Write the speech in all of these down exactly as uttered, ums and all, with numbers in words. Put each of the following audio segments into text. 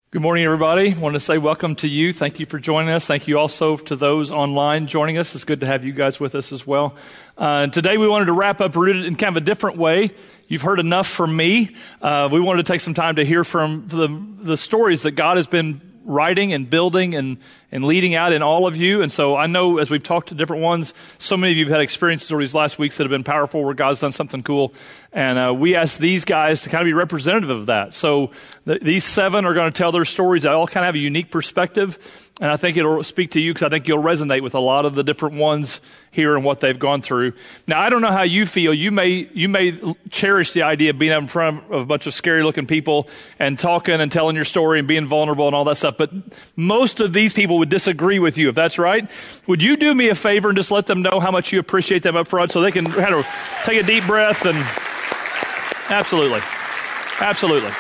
Good morning, everybody. I want to say welcome to you. Thank you for joining us. Thank you also to those online joining us. It's good to have you guys with us as well. Uh, today we wanted to wrap up Rooted in kind of a different way. You've heard enough from me. Uh, we wanted to take some time to hear from the, the stories that God has been writing and building and, and leading out in all of you. And so I know as we've talked to different ones, so many of you have had experiences over these last weeks that have been powerful where God's done something cool. And uh, we asked these guys to kind of be representative of that. So th- these seven are going to tell their stories. They all kind of have a unique perspective. And I think it'll speak to you because I think you'll resonate with a lot of the different ones here and what they've gone through. Now, I don't know how you feel. You may you may cherish the idea of being up in front of a bunch of scary-looking people and talking and telling your story and being vulnerable and all that stuff. But most of these people would disagree with you, if that's right. Would you do me a favor and just let them know how much you appreciate them up front so they can kind of take a deep breath and... Absolutely. Absolutely.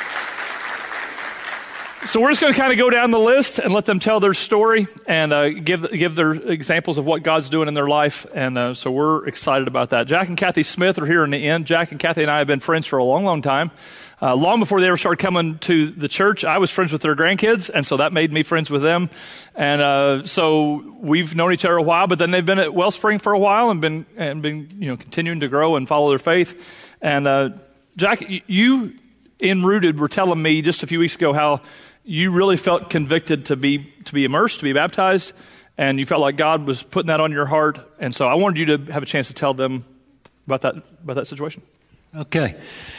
So we're just going to kind of go down the list and let them tell their story and uh, give give their examples of what God's doing in their life. And uh, so we're excited about that. Jack and Kathy Smith are here in the end. Jack and Kathy and I have been friends for a long, long time. Uh, long before they ever started coming to the church, I was friends with their grandkids, and so that made me friends with them. And uh, so we've known each other a while, but then they've been at Wellspring for a while and been and been you know continuing to grow and follow their faith. And uh, Jack, you in Rooted were telling me just a few weeks ago how you really felt convicted to be to be immersed, to be baptized, and you felt like God was putting that on your heart. And so I wanted you to have a chance to tell them about that about that situation. Okay.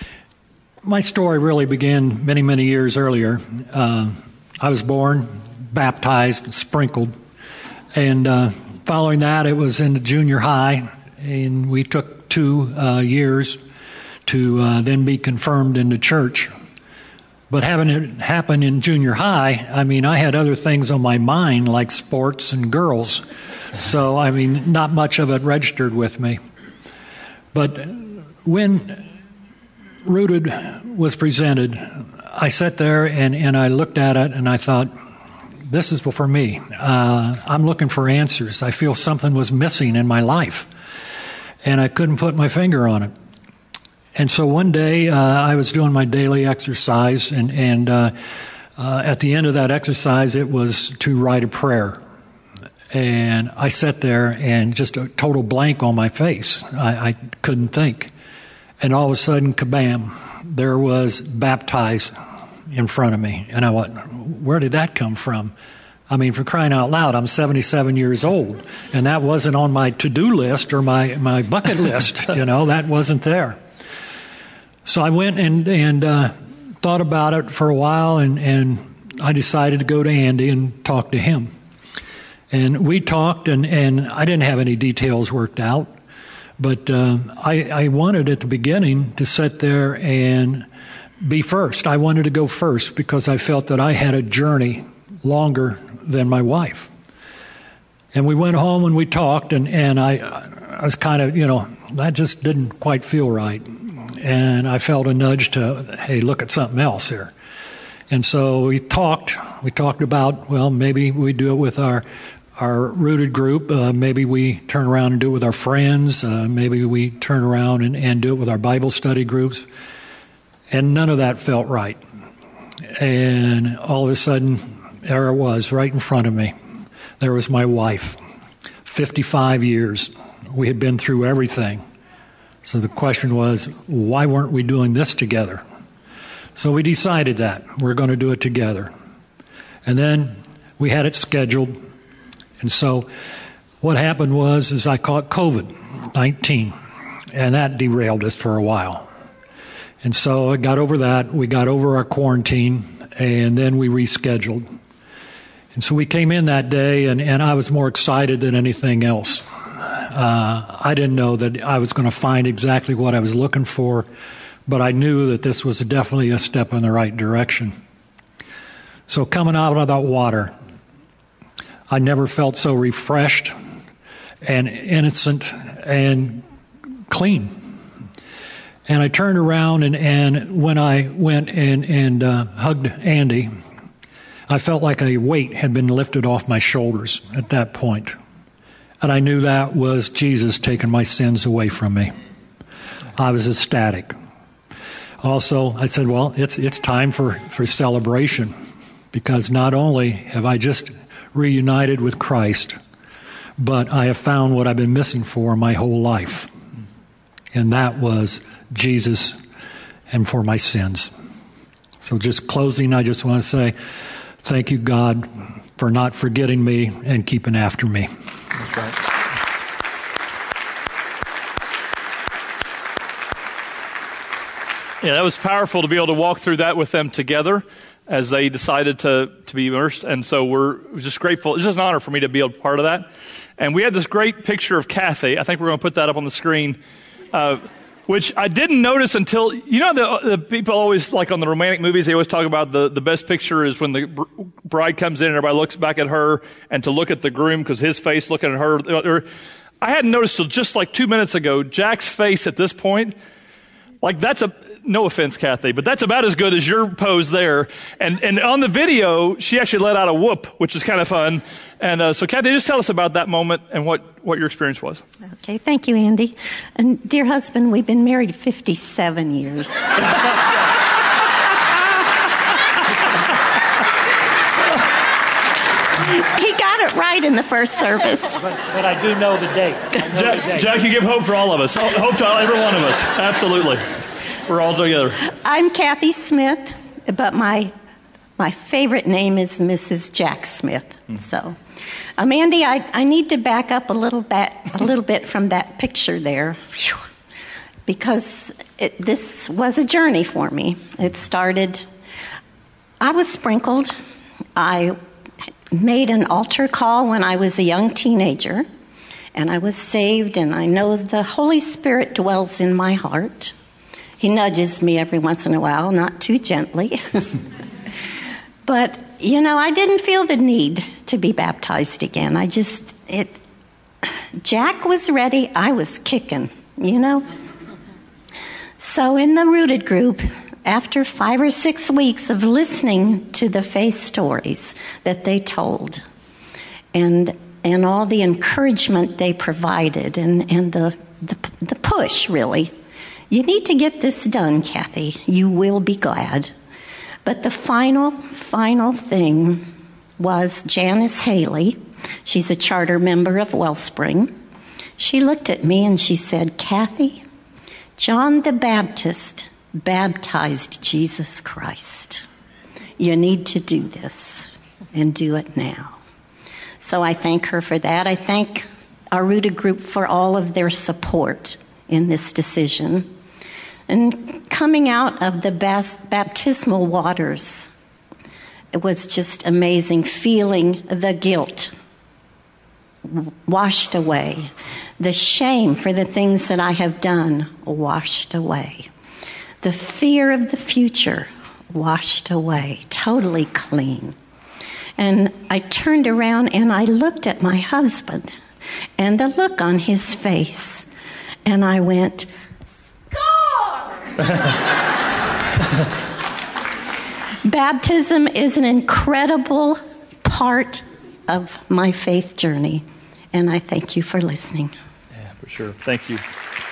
My story really began many, many years earlier. Uh, I was born, baptized, sprinkled, and uh, following that, it was in the junior high, and we took two uh, years to uh, then be confirmed in the church. But having it happen in junior high, I mean, I had other things on my mind like sports and girls. So, I mean, not much of it registered with me. But when Rooted was presented, I sat there and, and I looked at it and I thought, this is for me. Uh, I'm looking for answers. I feel something was missing in my life. And I couldn't put my finger on it. And so one day uh, I was doing my daily exercise, and, and uh, uh, at the end of that exercise, it was to write a prayer. And I sat there and just a total blank on my face. I, I couldn't think. And all of a sudden, kabam, there was baptized in front of me. And I went, where did that come from? I mean, for crying out loud, I'm seventy-seven years old, and that wasn't on my to-do list or my, my bucket list. You know, that wasn't there. So I went and, and uh, thought about it for a while, and, and I decided to go to Andy and talk to him. And we talked, and, and I didn't have any details worked out, but uh, I, I wanted at the beginning to sit there and be first. I wanted to go first because I felt that I had a journey longer than my wife. And we went home and we talked, and, and I, I was kind of, you know, that just didn't quite feel right. And I felt a nudge to, hey, look at something else here. And so we talked. We talked about, well, maybe we do it with our our Rooted group. Uh, maybe we turn around and do it with our friends. Uh, maybe we turn around and, and do it with our Bible study groups. And none of that felt right. And all of a sudden, there it was right in front of me. There was my wife. fifty-five years. We had been through everything. So the question was, why weren't we doing this together? So we decided that we're going to do it together. And then we had it scheduled. And so what happened was is I caught covid nineteen, and that derailed us for a while. And so I got over that. We got over our quarantine, and then we rescheduled. And so we came in that day, and, and I was more excited than anything else. Uh, I didn't know that I was going to find exactly what I was looking for, but I knew that this was definitely a step in the right direction. So coming out of that water, I never felt so refreshed and innocent and clean. And I turned around, and, and when I went and, and uh, hugged Andy, I felt like a weight had been lifted off my shoulders at that point. And I knew that was Jesus taking my sins away from me. I was ecstatic. Also, I said, well, it's it's time for, for celebration. because not only have I just reunited with Christ, but I have found what I've been missing for my whole life. And that was Jesus and for my sins. So just closing, I just want to say, thank you, God, for not forgetting me and keeping after me. That's right. Yeah, that was powerful to be able to walk through that with them together as they decided to, to be immersed. And so we're just grateful. It's just an honor for me to be a part of that. And we had this great picture of Kathy. I think we're going to put that up on the screen, uh, which I didn't notice until, you know, the, the people always, like on the romantic movies, they always talk about the, the best picture is when the br- bride comes in and everybody looks back at her, and to look at the groom because his face looking at her. I hadn't noticed till just like two minutes ago, Jack's face at this point, like that's a, no offense, Kathy, but that's about as good as your pose there. And and on the video, she actually let out a whoop, which is kind of fun. And uh, so, Kathy, just tell us about that moment and what, what your experience was. Okay, thank you, Andy. And dear husband, we've been married fifty-seven years. He got it right in the first service. But, but I do know the date. I know Jack, the date. Jack, you give hope for all of us. Hope to every one of us. Absolutely. We're all together. I'm Kathy Smith, but my my favorite name is Missus Jack Smith. Mm-hmm. So, um, Andy, I, I need to back up a little bit a little bit from that picture there, because it, this was a journey for me. It started. I was sprinkled. I made an altar call when I was a young teenager, and I was saved. And I know the Holy Spirit dwells in my heart. He nudges me every once in a while, not too gently. But, you know, I didn't feel the need to be baptized again. I just, it, Jack was ready. I was kicking, you know. So in the Rooted group, after five or six weeks of listening to the faith stories that they told, and and all the encouragement they provided, and, and the, the the push, really, you need to get this done, Kathy. You will be glad. But the final, final thing was Janice Haley. She's a charter member of Wellspring. She looked at me and she said, Kathy, John the Baptist baptized Jesus Christ. You need to do this and do it now. So I thank her for that. I thank our Rooted group for all of their support in this decision. And coming out of the baptismal waters, it was just amazing, feeling the guilt washed away, the shame for the things that I have done washed away, the fear of the future washed away, totally clean. And I turned around and I looked at my husband and the look on his face, and I went, baptism is an incredible part of my faith journey, and I thank you for listening. Yeah, for sure. Thank you.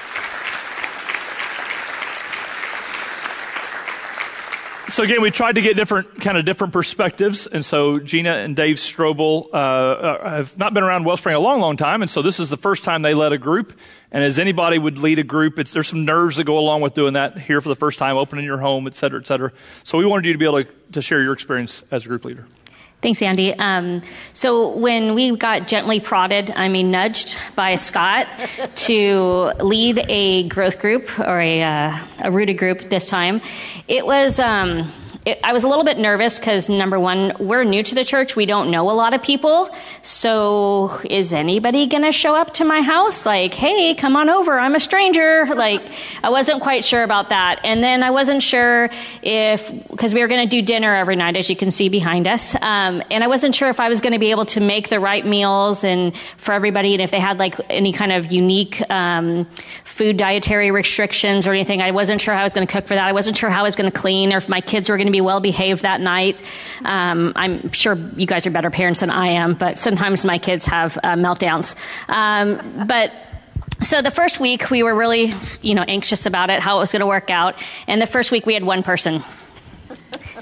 So again, we tried to get different kind of different perspectives, and so Gina and Dave Strobel uh, have not been around Wellspring a long, long time, and so this is the first time they led a group. And as anybody would lead a group, it's, there's some nerves that go along with doing that here for the first time, opening your home, et cetera, et cetera. So we wanted you to be able to, to share your experience as a group leader. Thanks, Andy. Um, so when we got gently prodded, I mean nudged by Scott to lead a growth group or a, uh, a Rooted group this time, it was... Um, It, I was a little bit nervous because, number one, we're new to the church. We don't know a lot of people. So is anybody going to show up to my house? Like, hey, come on over. I'm a stranger. Like, I wasn't quite sure about that. And then I wasn't sure if, because we were going to do dinner every night, as you can see behind us. Um, and I wasn't sure if I was going to be able to make the right meals and for everybody, and if they had like any kind of unique um, food dietary restrictions or anything. I wasn't sure how I was going to cook for that. I wasn't sure how I was going to clean or if my kids were going to be well behaved that night. Um, I'm sure you guys are better parents than I am, but sometimes my kids have uh, meltdowns. Um, but so the first week we were really, you know, anxious about it, how it was going to work out. And the first week we had one person.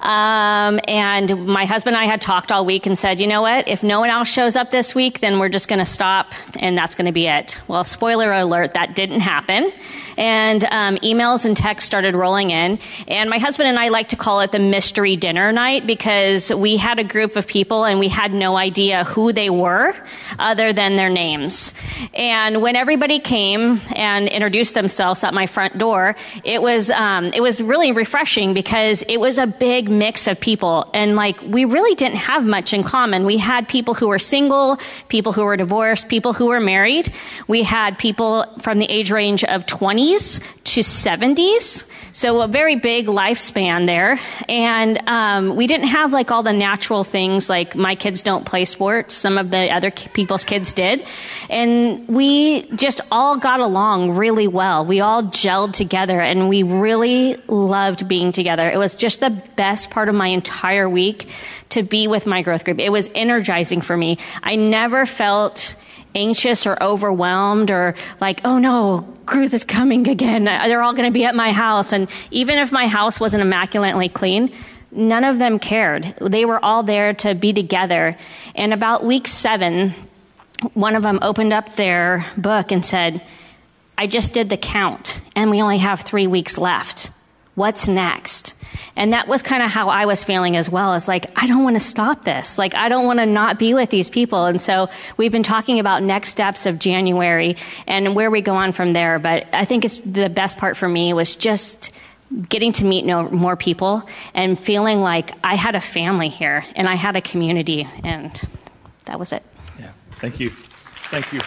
Um, and my husband and I had talked all week and said, you know what, if no one else shows up this week, then we're just going to stop and that's going to be it. Well, spoiler alert, that didn't happen. And um, emails and texts started rolling in. And my husband and I like to call it the mystery dinner night because we had a group of people and we had no idea who they were other than their names. And when everybody came and introduced themselves at my front door, it was um, it was really refreshing because it was a big mix of people. And like we really didn't have much in common. We had people who were single, people who were divorced, people who were married. We had people from the age range of twenty to seventies. So a very big lifespan there. And um, we didn't have like all the natural things like my kids don't play sports. Some of the other people's kids did. And we just all got along really well. We all gelled together and we really loved being together. It was just the best part of my entire week to be with my growth group. It was energizing for me. I never felt anxious or overwhelmed or like, oh no, Ruth is coming again. They're all going to be at my house. And even if my house wasn't immaculately clean, none of them cared. They were all there to be together. And about week seven, one of them opened up their book and said, I just did the count and we only have three weeks left. What's next? And that was kind of how I was feeling as well. It's like, I don't want to stop this. Like, I don't want to not be with these people. And so we've been talking about next steps of January and where we go on from there. But I think it's the best part for me was just getting to meet no, more people and feeling like I had a family here and I had a community. And that was it. Yeah. Thank you. Thank you.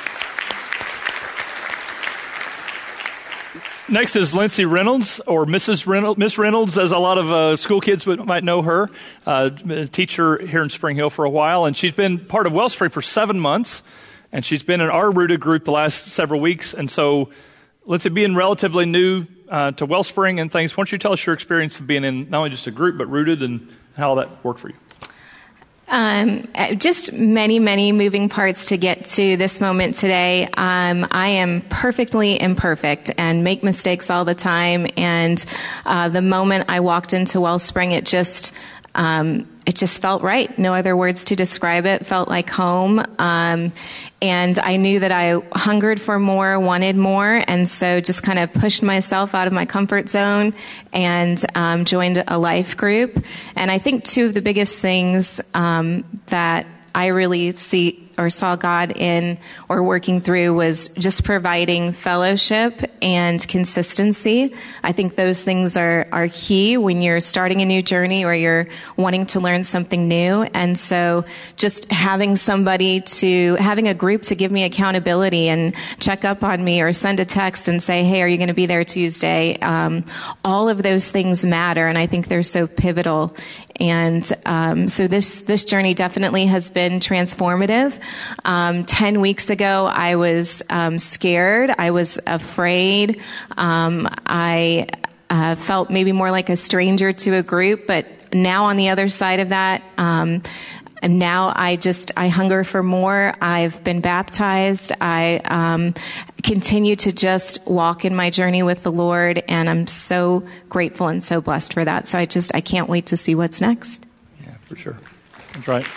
Next is Lindsay Reynolds, or Missus Reynolds, Miss Reynolds, as a lot of uh, school kids might know her, uh, a teacher here in Spring Hill for a while, and she's been part of Wellspring for seven months, and she's been in our Rooted group the last several weeks. And so, Lindsay, being relatively new uh, to Wellspring and things, why don't you tell us your experience of being in not only just a group, but Rooted and how that worked for you? Um, just many, many moving parts to get to this moment today. Um, I am perfectly imperfect and make mistakes all the time. And uh, the moment I walked into Wellspring, it just um, it just felt right. No other words to describe it. Felt like home. Um, and I knew that I hungered for more, wanted more, and so just kind of pushed myself out of my comfort zone and um, joined a life group. And I think two of the biggest things um, that I really see or saw God in or working through was just providing fellowship and consistency. I think those things are, are key when you're starting a new journey or you're wanting to learn something new. And so just having somebody to, having a group to give me accountability and check up on me or send a text and say, hey, are you going to be there Tuesday? Um, all of those things matter. And I think they're so pivotal. And um, so this this journey definitely has been transformative. Um, Ten weeks ago, I was um, scared. I was afraid. Um, I uh, felt maybe more like a stranger to a group. But now on the other side of that, um, and now I just, I hunger for more. I've been baptized. I um, continue to just walk in my journey with the Lord, and I'm so grateful and so blessed for that. So I just, I can't wait to see what's next. Yeah, for sure. That's right.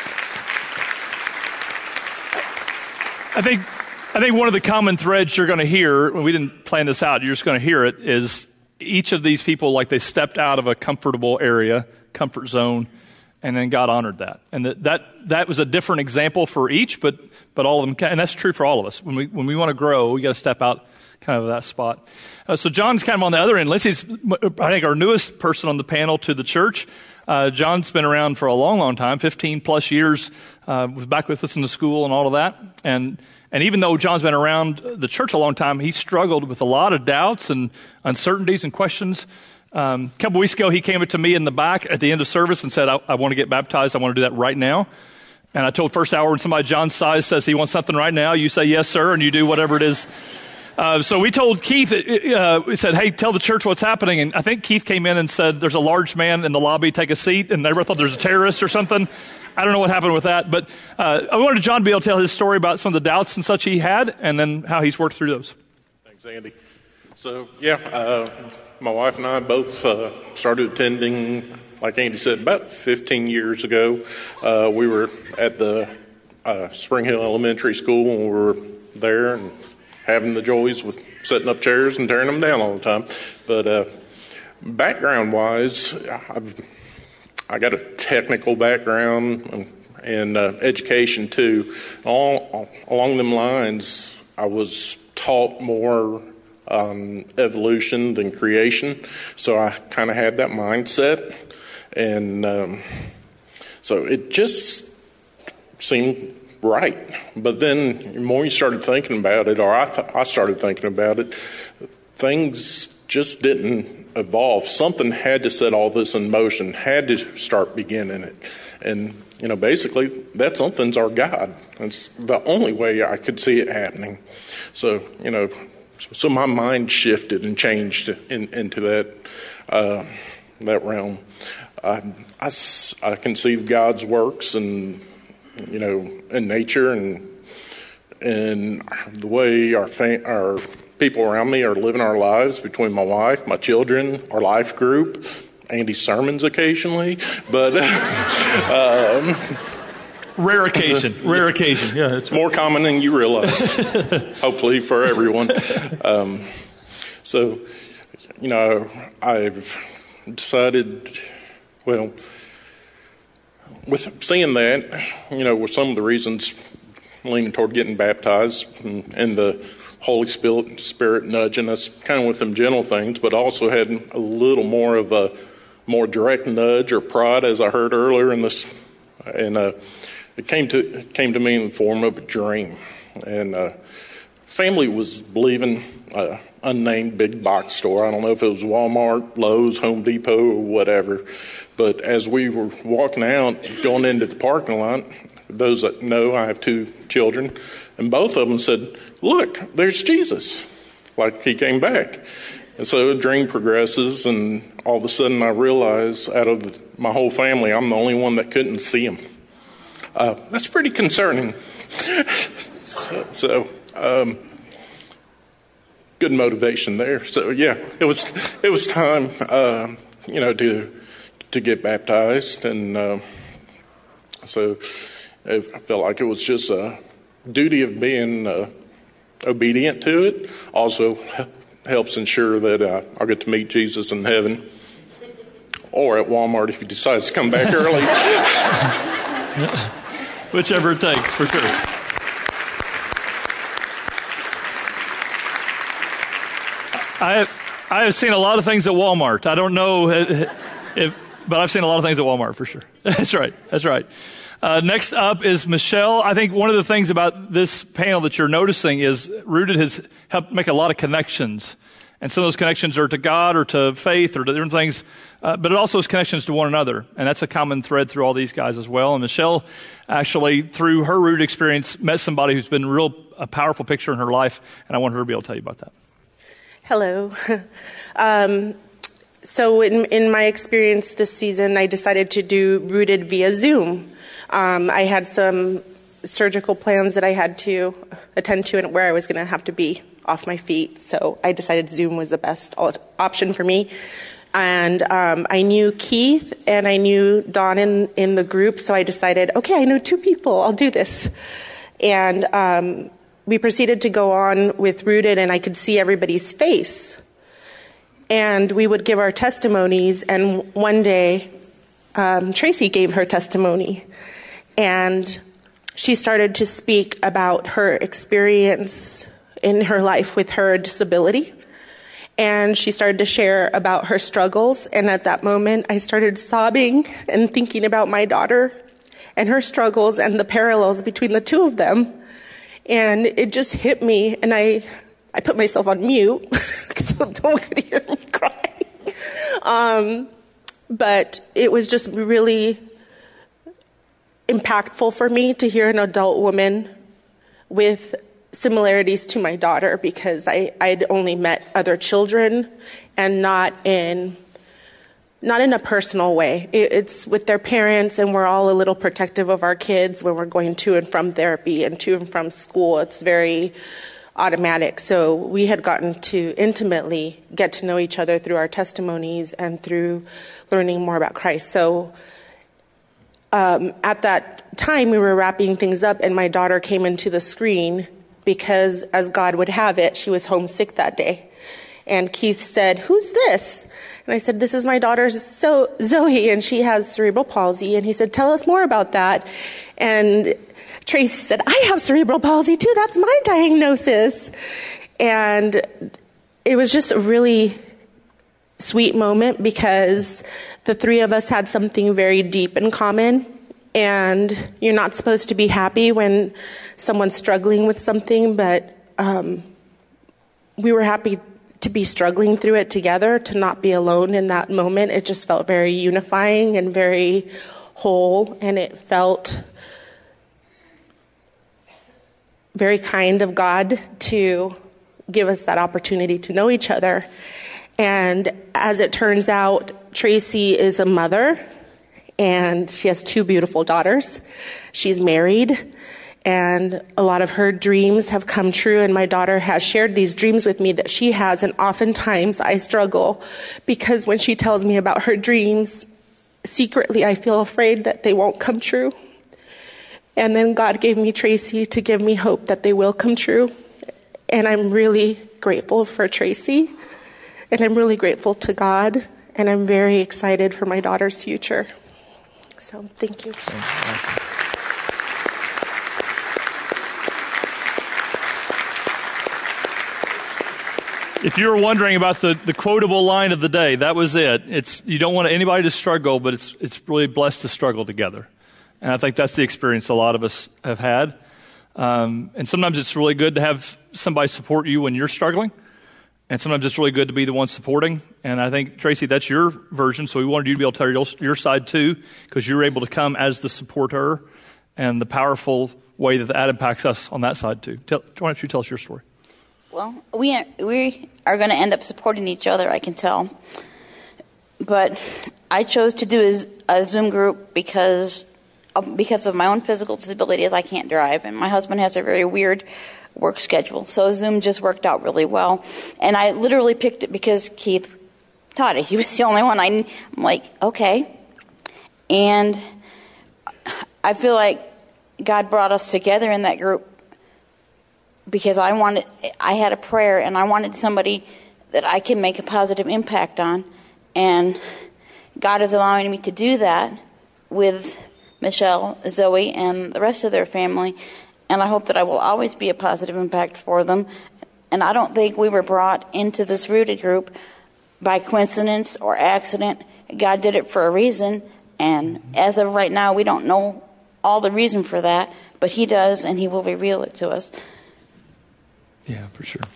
I think, I think one of the common threads you're going to hear, when we didn't plan this out, you're just going to hear it, is each of these people, like they stepped out of a comfortable area, comfort zone, and then God honored that. And that, that that was a different example for each, but but all of them, and that's true for all of us. When we when we want to grow, we got to step out kind of that spot. Uh, so John's kind of on the other end. Lindsay's, I think, our newest person on the panel to the church. Uh, John's been around for a long, long time, fifteen plus years, uh, was back with us in the school and all of that. And and even though John's been around the church a long time, he struggled with a lot of doubts and uncertainties and questions. Um, a couple weeks ago, he came up to me in the back at the end of service and said, I, I want to get baptized. I want to do that right now. And I told First Hour, when somebody John's size says he wants something right now, you say, yes, sir, and you do whatever it is. Uh, so we told Keith, uh, we said, hey, tell the church what's happening. And I think Keith came in and said, there's a large man in the lobby, take a seat. And everybody thought there's a terrorist or something. I don't know what happened with that. But uh, I wanted John to be able to tell his story about some of the doubts and such he had, and then how he's worked through those. Thanks, Andy. So, yeah, uh, my wife and I both uh, started attending like Andy said, about fifteen years ago, uh, we were at the uh, Spring Hill Elementary School when we were there and having the joys with setting up chairs and tearing them down all the time. But uh, background-wise, I've I got a technical background and, and uh, education too. All along them lines, I was taught more um, evolution than creation, so I kind of had that mindset, and um, so it just seemed right. But then the more you started thinking about it, or I, th- I started thinking about it, things just didn't evolve. Something had to set all this in motion, had to start beginning it. And, you know, basically, that something's our God. It's the only way I could see it happening. So, you know, so my mind shifted and changed in, into that uh, that realm. I, I, I can see God's works and, you know, in nature and and the way our fa- our people around me are living our lives, between my wife, my children, our life group, Andy's sermons occasionally, but um, rare occasion, a, rare occasion. Yeah, it's more common than you realize. Hopefully for everyone. Um, so, you know, I've decided, well, with seeing that, you know, with some of the reasons leaning toward getting baptized and, and the Holy Spirit, Spirit nudging us kind of with them gentle things, but also had a little more of a more direct nudge or prod, as I heard earlier in this. And uh, it came to it came to me in the form of a dream. And uh, family was leaving an unnamed big box store. I don't know if it was Walmart, Lowe's, Home Depot, or whatever. But as we were walking out, going into the parking lot, those that know, I have two children, and both of them said, "Look, there's Jesus," like he came back. And so the dream progresses, and all of a sudden I realize out of the, my whole family, I'm the only one that couldn't see him. Uh, that's pretty concerning. so, so um, good motivation there. So yeah, it was it was time, uh, you know, to to get baptized, and uh, so I felt like it was just a duty of being uh, obedient to it. Also helps ensure that uh, I'll get to meet Jesus in heaven, or at Walmart if he decides to come back early. Whichever it takes, for sure. I I have seen a lot of things at Walmart. I don't know if, but I've seen a lot of things at Walmart for sure. That's right. That's right. Uh, next up is Michelle. I think one of the things about this panel that you're noticing is Rooted has helped make a lot of connections. And some of those connections are to God or to faith or to different things, uh, but it also has connections to one another. And that's a common thread through all these guys as well. And Michelle actually, through her Rooted experience, met somebody who's been real a powerful picture in her life. And I want her to be able to tell you about that. Hello. um, so in, in my experience this season, I decided to do Rooted via Zoom. Um, I had some surgical plans that I had to attend to and where I was going to have to be off my feet. So I decided Zoom was the best option for me. And um, I knew Keith and I knew Dawn in, in the group. So I decided, okay, I know two people. I'll do this. And um, we proceeded to go on with Rooted, and I could see everybody's face. And we would give our testimonies. And one day, um, Tracy gave her testimony. And she started to speak about her experience in her life with her disability. And she started to share about her struggles. And at that moment, I started sobbing and thinking about my daughter and her struggles and the parallels between the two of them. And it just hit me. And I, I put myself on mute so don't hear me cry. Um, but it was just really impactful for me to hear an adult woman with similarities to my daughter, because I, I'd only met other children and not in not in a personal way. It, it's with their parents, and we're all a little protective of our kids when we're going to and from therapy and to and from school. It's very automatic. So we had gotten to intimately get to know each other through our testimonies and through learning more about Christ. So um, at that time, we were wrapping things up, and my daughter came into the screen because, as God would have it, she was homesick that day. And Keith said, "Who's this?" And I said, "This is my daughter, so Zoe, and she has cerebral palsy." And he said, "Tell us more about that." And Tracy said, "I have cerebral palsy too. That's my diagnosis." And it was just a really sweet moment because the three of us had something very deep in common. And you're not supposed to be happy when someone's struggling with something, but um, we were happy to be struggling through it together, to not be alone in that moment. It just felt very unifying and very whole, and it felt very kind of God to give us that opportunity to know each other. And as it turns out, Tracy is a mother, and she has two beautiful daughters. She's married, and a lot of her dreams have come true, and my daughter has shared these dreams with me that she has, and oftentimes I struggle because when she tells me about her dreams, secretly I feel afraid that they won't come true. And then God gave me Tracy to give me hope that they will come true. And I'm really grateful for Tracy, and I'm really grateful to God, and I'm very excited for my daughter's future. So thank you. If you were wondering about the, the quotable line of the day, that was it. It's you don't want anybody to struggle, but it's it's really blessed to struggle together. And I think that's the experience a lot of us have had. Um, and sometimes it's really good to have somebody support you when you're struggling. And sometimes it's really good to be the one supporting. And I think, Tracy, that's your version. So we wanted you to be able to tell your, your side too, because you were able to come as the supporter and the powerful way that that impacts us on that side too. Tell, why don't you tell us your story? Well, we we are going to end up supporting each other, I can tell. But I chose to do a, a Zoom group because because of my own physical disabilities. I can't drive, and my husband has a very weird work schedule. So Zoom just worked out really well. And I literally picked it because Keith taught it. He was the only one. I, I'm like, okay. And I feel like God brought us together in that group because I wanted, I had a prayer, and I wanted somebody that I can make a positive impact on. And God is allowing me to do that with Michelle, Zoe, and the rest of their family. And I hope that I will always be a positive impact for them. And I don't think we were brought into this Rooted group by coincidence or accident. God did it for a reason. And as of right now, we don't know all the reason for that, but He does, and He will reveal it to us. Yeah, for sure.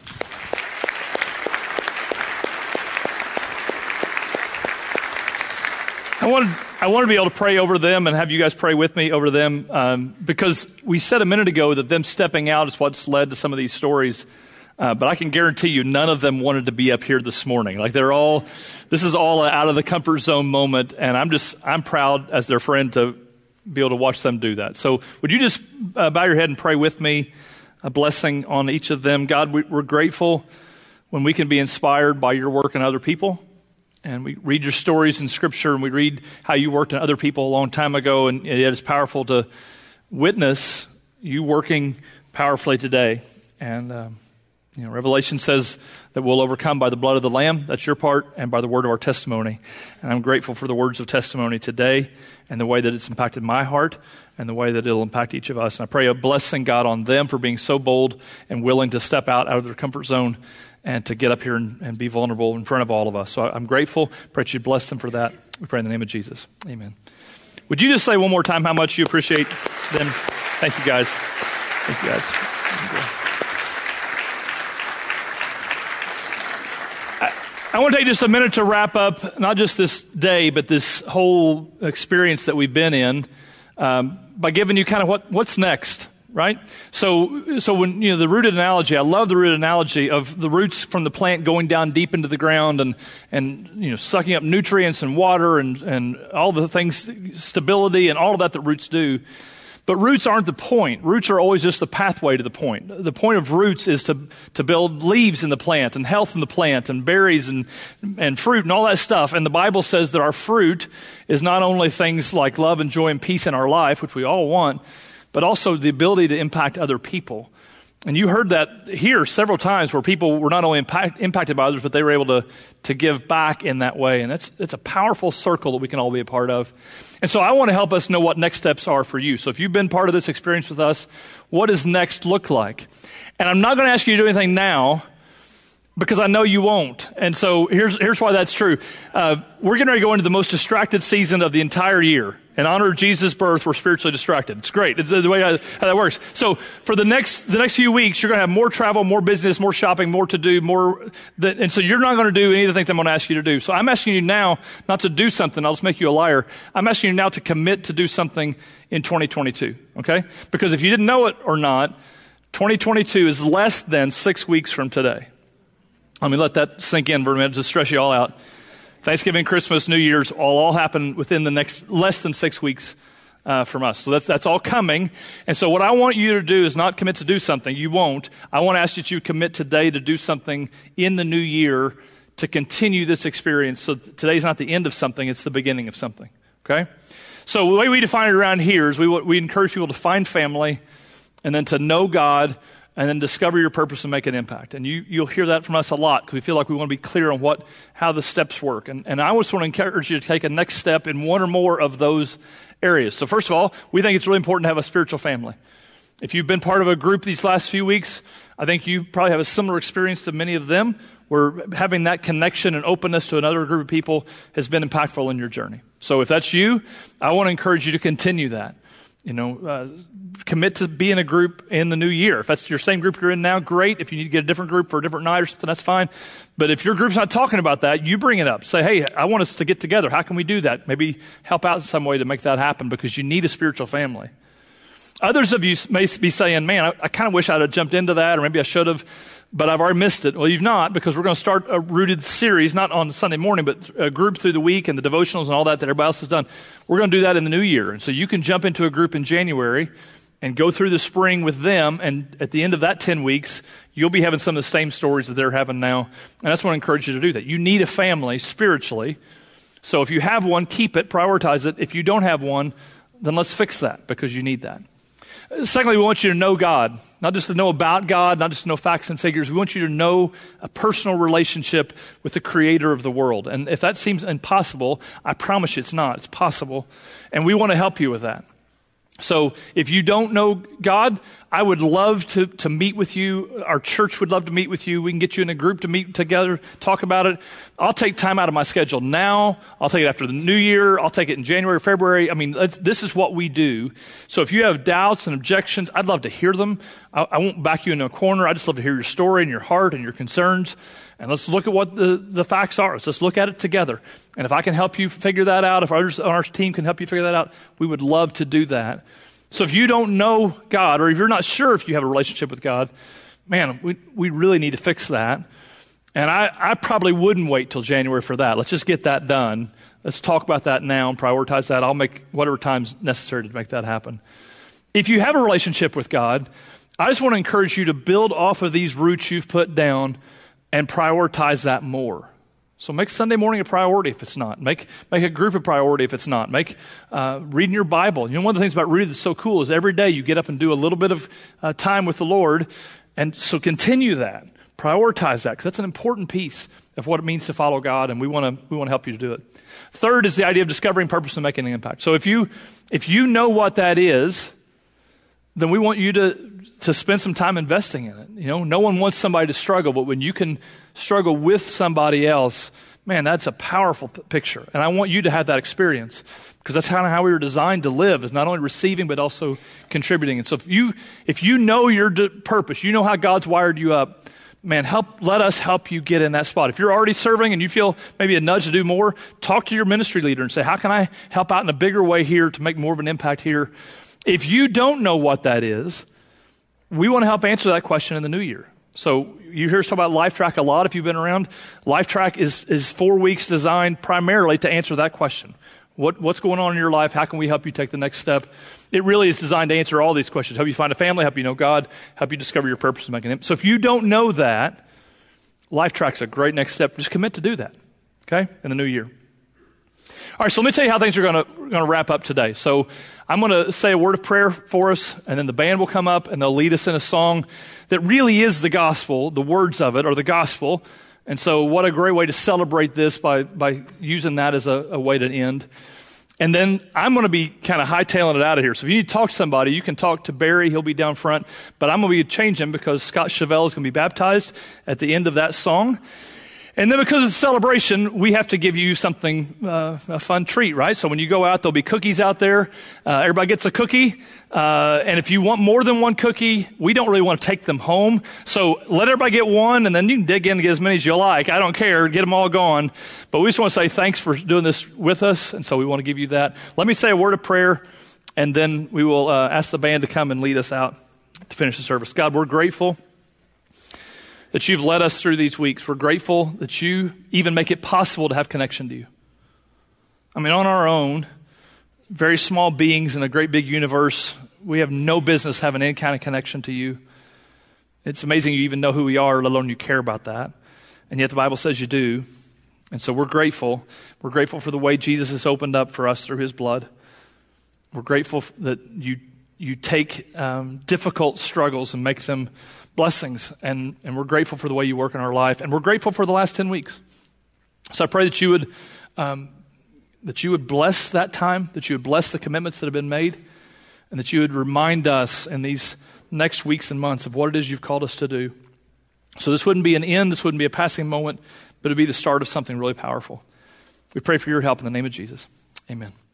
I wanted, I wanted to be able to pray over them and have you guys pray with me over them um, because we said a minute ago that them stepping out is what's led to some of these stories. Uh, but I can guarantee you none of them wanted to be up here this morning. Like they're all, this is all an out of the comfort zone moment. And I'm just, I'm proud as their friend to be able to watch them do that. So would you just uh, bow your head and pray with me, a blessing on each of them. God, we, we're grateful when we can be inspired by your work in other people. And we read your stories in Scripture, and we read how you worked in other people a long time ago, and it is powerful to witness you working powerfully today. And um, you know, Revelation says that we'll overcome by the blood of the Lamb. That's your part, and by the word of our testimony. And I'm grateful for the words of testimony today and the way that it's impacted my heart and the way that it'll impact each of us. And I pray a blessing, God, on them for being so bold and willing to step out, out of their comfort zone and to get up here and, and be vulnerable in front of all of us. So I'm grateful. Pray that you bless them for that. We pray in the name of Jesus. Amen. Would you just say one more time how much you appreciate them? Thank you, guys. Thank you, guys. Thank you. I, I want to take just a minute to wrap up, not just this day, but this whole experience that we've been in, um, by giving you kind of what, what's next. Right? So, so when, you know, the rooted analogy, I love the rooted analogy of the roots from the plant going down deep into the ground and, and, you know, sucking up nutrients and water and, and all the things, stability and all of that that roots do. But roots aren't the point. Roots are always just the pathway to the point. The point of roots is to, to build leaves in the plant and health in the plant and berries and, and fruit and all that stuff. And the Bible says that our fruit is not only things like love and joy and peace in our life, which we all want, but also the ability to impact other people. And you heard that here several times where people were not only impact, impacted by others, but they were able to, to give back in that way. And that's, it's a powerful circle that we can all be a part of. And so I want to help us know what next steps are for you. So if you've been part of this experience with us, what does next look like? And I'm not going to ask you to do anything now because I know you won't. And so here's, here's why that's true. Uh, we're getting ready to go into the most distracted season of the entire year. In honor of Jesus' birth, we're spiritually distracted. It's great. It's the way how, how that works. So for the next the next few weeks, you're going to have more travel, more business, more shopping, more to do, more. The, and so you're not going to do any of the things I'm going to ask you to do. So I'm asking you now not to do something. I'll just make you a liar. I'm asking you now to commit to do something in twenty twenty-two. Okay? Because if you didn't know it or not, twenty twenty-two is less than six weeks from today. Let me let that sink in for a minute to stress you all out. Thanksgiving, Christmas, New Year's all all happen within the next less than six weeks uh, from us. So that's that's all coming. And so what I want you to do is not commit to do something. You won't. I want to ask you to commit today to do something in the new year to continue this experience. So today's not the end of something. It's the beginning of something. Okay? So the way we define it around here is we, we encourage people to find family and then to know God and then discover your purpose and make an impact. And you, you'll hear that from us a lot because we feel like we want to be clear on what how the steps work. And, and I always want to encourage you to take a next step in one or more of those areas. So first of all, we think it's really important to have a spiritual family. If you've been part of a group these last few weeks, I think you probably have a similar experience to many of them where having that connection and openness to another group of people has been impactful in your journey. So if that's you, I want to encourage you to continue that. You know, uh, commit to be in a group in the new year. If that's your same group you're in now, great. If you need to get a different group for a different night or something, that's fine. But if your group's not talking about that, you bring it up. Say, hey, I want us to get together. How can we do that? Maybe help out in some way to make that happen because you need a spiritual family. Others of you may be saying, man, I, I kind of wish I'd have jumped into that or maybe I should have, but I've already missed it. Well, you've not because we're going to start a Rooted series, not on Sunday morning, but a group through the week and the devotionals and all that that everybody else has done. We're going to do that in the new year. And so you can jump into a group in January and go through the spring with them. And at the end of that ten weeks, you'll be having some of the same stories that they're having now. And that's what I encourage you to do that. You need a family spiritually. So if you have one, keep it, prioritize it. If you don't have one, then let's fix that because you need that. Secondly, we want you to know God, not just to know about God, not just to know facts and figures. We want you to know a personal relationship with the creator of the world. And if that seems impossible, I promise you it's not. It's possible. And we want to help you with that. So if you don't know God, I would love to, to meet with you. Our church would love to meet with you. We can get you in a group to meet together, talk about it. I'll take time out of my schedule now. I'll take it after the new year. I'll take it in January, February. I mean, this is what we do. So if you have doubts and objections, I'd love to hear them. I, I won't back you into a corner. I just love to hear your story and your heart and your concerns. And let's look at what the, the facts are. Let's just look at it together. And if I can help you figure that out, if others on our team can help you figure that out, we would love to do that. So if you don't know God, or if you're not sure if you have a relationship with God, man, we we really need to fix that. And I, I probably wouldn't wait till January for that. Let's just get that done. Let's talk about that now and prioritize that. I'll make whatever time's necessary to make that happen. If you have a relationship with God, I just want to encourage you to build off of these roots you've put down and prioritize that more. So make Sunday morning a priority if it's not. Make make a group a priority if it's not. Make uh, reading your Bible. You know, one of the things about Rooted that's so cool is every day you get up and do a little bit of uh, time with the Lord. And so continue that. Prioritize that because that's an important piece of what it means to follow God, and we want to we want to help you to do it. Third is the idea of discovering purpose and making an impact. So if you if you know what that is, then we want you to to spend some time investing in it. You know, no one wants somebody to struggle, but when you can struggle with somebody else, man, that's a powerful p- picture. And I want you to have that experience because that's kind of how we were designed to live, is not only receiving but also contributing. And so if you if you know your d- purpose, you know how God's wired you up, man, help let us help you get in that spot. If you're already serving and you feel maybe a nudge to do more, talk to your ministry leader and say, how can I help out in a bigger way here to make more of an impact here? If you don't know what that is, we want to help answer that question in the new year. So you hear us talk about LifeTrack a lot if you've been around. LifeTrack is, is four weeks designed primarily to answer that question. What, what's going on in your life? How can we help you take the next step? It really is designed to answer all these questions. Help you find a family, help you know God, help you discover your purpose in making Him. So if you don't know that, Life Track's a great next step. Just commit to do that, okay, in the new year. All right, so let me tell you how things are going to going to wrap up today. So I'm going to say a word of prayer for us, and then the band will come up, and they'll lead us in a song that really is the gospel. The words of it are the gospel. And so what a great way to celebrate this by, by using that as a, a way to end. And then I'm going to be kind of hightailing it out of here. So if you need to talk to somebody, you can talk to Barry. He'll be down front. But I'm going to be changing because Scott Chevelle is going to be baptized at the end of that song. And then because it's a celebration, we have to give you something, uh, a fun treat, right? So when you go out, there'll be cookies out there. Uh, everybody gets a cookie. Uh, and if you want more than one cookie, we don't really want to take them home. So let everybody get one, and then you can dig in and get as many as you like. I don't care. Get them all gone. But we just want to say thanks for doing this with us. And so we want to give you that. Let me say a word of prayer, and then we will uh, ask the band to come and lead us out to finish the service. God, we're grateful that you've led us through these weeks. We're grateful that you even make it possible to have connection to you. I mean, on our own, very small beings in a great big universe, we have no business having any kind of connection to you. It's amazing you even know who we are, let alone you care about that. And yet the Bible says you do. And so we're grateful. We're grateful for the way Jesus has opened up for us through his blood. We're grateful that you you take um, difficult struggles and make them blessings, and, and we're grateful for the way you work in our life, and we're grateful for the last ten weeks. So I pray that you would um, that you would bless that time, that you would bless the commitments that have been made, and that you would remind us in these next weeks and months of what it is you've called us to do. So this wouldn't be an end, this wouldn't be a passing moment, but it would be the start of something really powerful. We pray for your help in the name of Jesus. Amen.